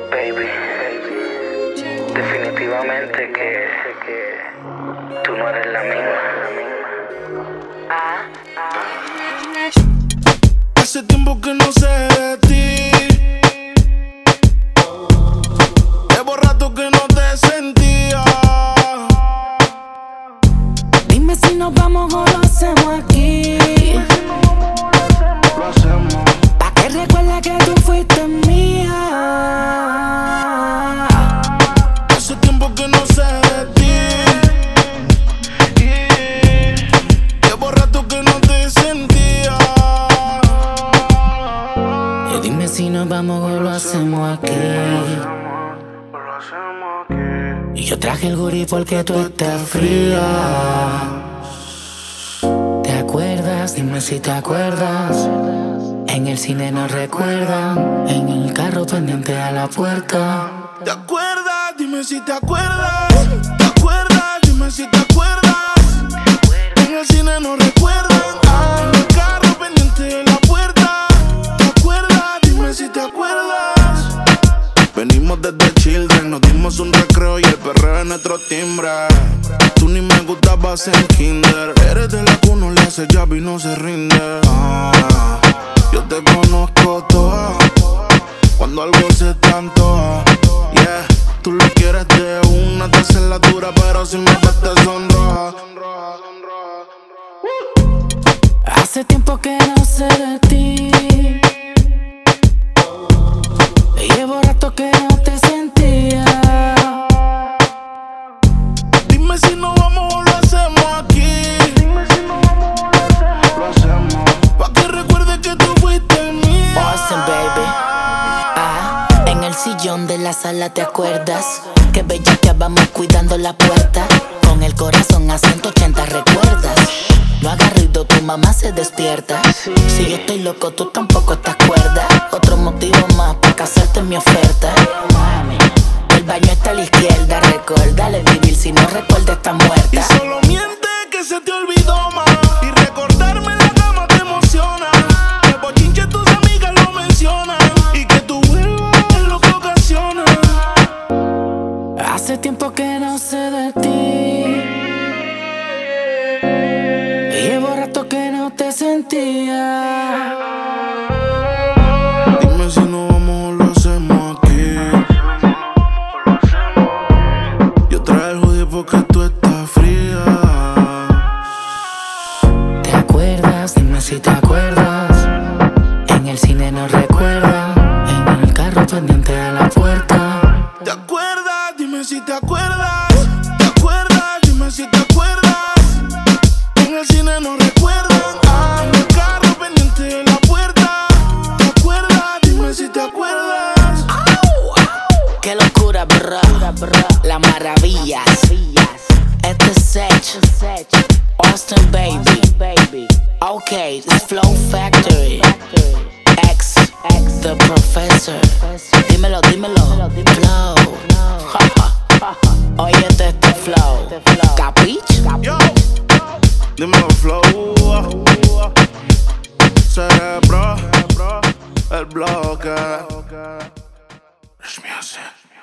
Baby, definitivamente que tú no eres la misma. Hace tiempo que no sé de ti. Llevo rato que no te sentía. Dime si nos vamos o lo hacemos aquí. Lo hacemos. Pa' que recuerde que tú fuiste mía. Hace tiempo que no sé de ti. Llevo rato que no te sentía. Y dime si nos vamos o lo hacemos aquí. Y yo traje el gurí porque tú estás fría. ¿Te acuerdas? Dime si te acuerdas. En el cine nos recuerdan. En el carro pendiente a la puerta. ¿Te acuerdas? Dime si te acuerdas. ¿Te acuerdas? Dime si te acuerdas. En el cine nos recuerdan. En el carro pendiente de la puerta. ¿Te acuerdas? Dime si te acuerdas. Venimos desde Children, nos dimos un recreo y el perreo es nuestro timbre. Tú ni me gustabas en kinder. Eres de la que uno le hace llave y no se rinde. Yo te conozco toda. Cuando algo se te antoja, yeah. Tú lo quieres de una, te haces la dura, pero si me ves te sonroja. Hace tiempo que no sé de ti. Llevo rato que no te sentía. Dime si nos vamos o lo hacemos aquí. Lo hacemos. Pa' que recuerde que tú fuiste mía. Austin, baby. En el sillón de la sala, ¿te acuerdas? Que bella que vamos cuidando la puerta. Con el corazón a 180, ¿recuerdas? No hagas ruido, tu mamá se despierta. Si yo estoy loco, tú tampoco estás cuerda. Otro motivo más para casarte en mi oferta. El baño está a la izquierda, recuérdale vivir. Si no recuerda, está Y muerta. solo miente que se te olvidó más. Y recordarme en la cama te emociona. Que bochinche tus amigas lo mencionan. Y que tú vuelvas es lo que ocasiona. Hace tiempo que no sé de ti. Llevo rato que no te sentía. Dime si nos vamos o lo hacemos aquí. Yo traje el hoodie porque tú estás fría. ¿Te acuerdas? Dime si te acuerdas. En el cine nos recuerdan. En el carro pendiente a la puerta. ¿Te acuerdas? Dime si te acuerdas. ¿Te acuerdas? Dime si te acuerdas. En el cine nos recuerdan. En el carro pendiente de la puerta. ¿Te acuerdas? Dime si te acuerdas. Qué locura, bro. Las maravillas. Este es Sech. Austin, baby. Okay, this Flow Factory. X, the Professor. Dímelo. Flow. Óyete este flow. ¿Capich? Yo, dímelo flow. Cerebro, el bloque. Es mi